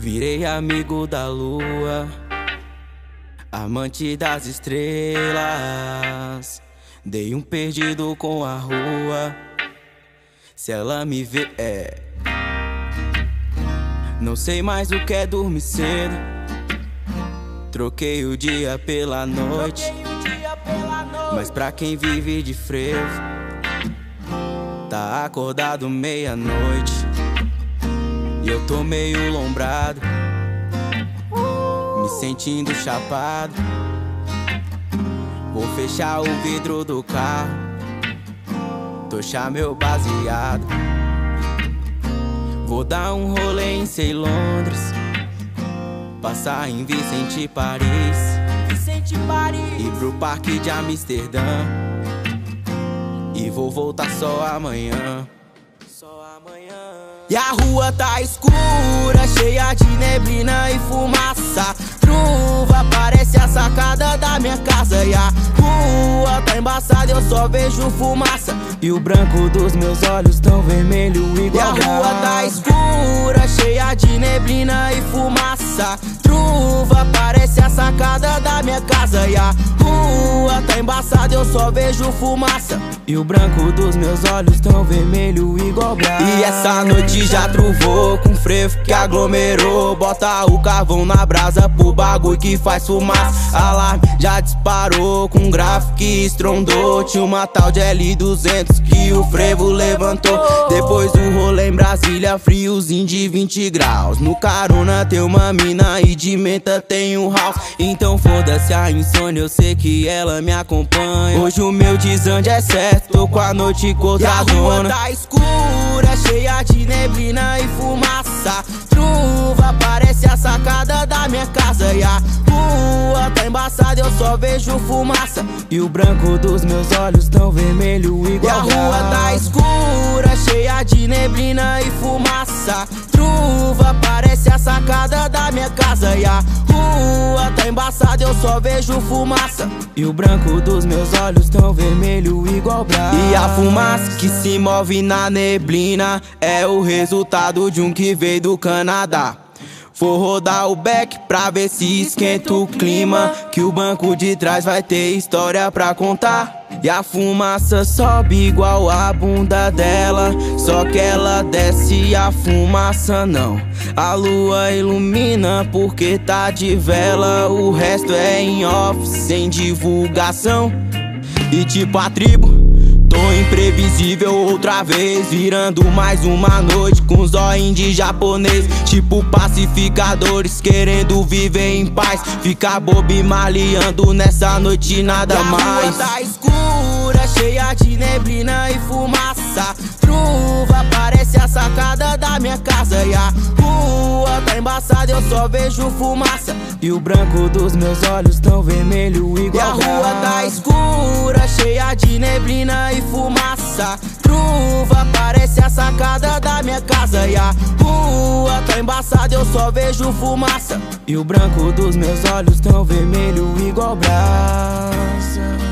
Virei amigo da lua, amante das estrelas. Dei um perdido com a rua. Se ela me vê, não sei mais o que é dormir cedo. Troquei o dia pela noite, mas pra quem vive de frevo, tá acordado meia-noite e eu tô meio lombrado, me sentindo chapado. Vou fechar o vidro do carro, tochar meu baseado. Vou dar um rolê em Sei Londres, passar em Vicente Paris, ir pro parque de Amsterdã. E vou voltar só amanhã. E a rua tá escura, cheia de neblina e fumaça. Truva, parece a sacada da minha casa. E a rua tá embaçada, eu só vejo fumaça. E o branco dos meus olhos tão vermelho igual. E a rua tá escura, cheia de neblina e fumaça. Truva, parece a sacada da minha casa. E a rua tá embaçada, eu só vejo fumaça. E o branco dos meus olhos tão vermelho igual gás. E essa noite já truvou com frevo que aglomerou. Bota o carvão na brasa pro bagulho que faz fumaça. Alarme já disparou com grave que estrondou. Tinha uma tal de L200 que o frevo levantou. Depois do rolê em Brasília, friozinho de 20 graus. No carona tem uma mina e de menta tem um house. Então foda-se a insônia, eu sei que ela me acompanha. Hoje o meu desande é certo, tô com a noite contra a zona. Tá escura, cheia de neblina e fumaça. Truva, parece a sacada da minha casa. E a rua tá embaçada, eu só vejo fumaça. E o branco dos meus olhos tão vermelho igual. E a rua tá escura, cheia de neblina e fumaça. Truva, parece a sacada da minha casa. E a rua tá embaçada, eu só vejo fumaça. E o branco dos meus olhos tão vermelho igual brasa. E a fumaça que se move na neblina é o resultado de um que veio do Canadá. Vou rodar o beck pra ver se esquenta o clima, que o banco de trás vai ter história pra contar. E a fumaça sobe igual a bunda dela, só que ela desce e a fumaça não. A lua ilumina porque tá de vela, o resto é em off, sem divulgação. E tipo a tribo, tô imprevisível outra vez, virando mais uma noite com zóio de japonês. Tipo pacificadores querendo viver em paz, ficar bobo e maleando nessa noite nada mais. A rua tá escura, cheia de neblina e fumaça. Truva, parece a sacada da minha casa. E a rua tá embaçada, eu só vejo fumaça. E o branco dos meus olhos tão vermelho igual. E a rua tá escura, cheia de neblina e fumaça. Truva, parece a sacada da minha casa. E a rua tá embaçada, eu só vejo fumaça. E o branco dos meus olhos tão vermelho igual brasa.